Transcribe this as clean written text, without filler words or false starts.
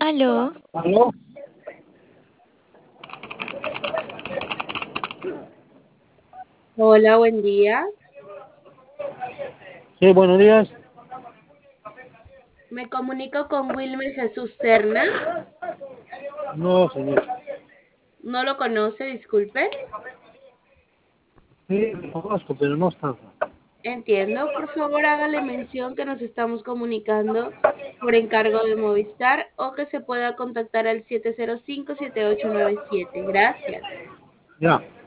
Aló, ¿Aló? Hola, buen día. Sí, buenos días. Me comunico con Wilmer Jesús Serna. No, señor. No lo conoce, disculpe. Sí, lo conozco, pero no está. Entiendo. Por favor, hágale mención que nos estamos comunicando por encargo de Movistar o que se pueda contactar al 705-7897. Gracias. Ya.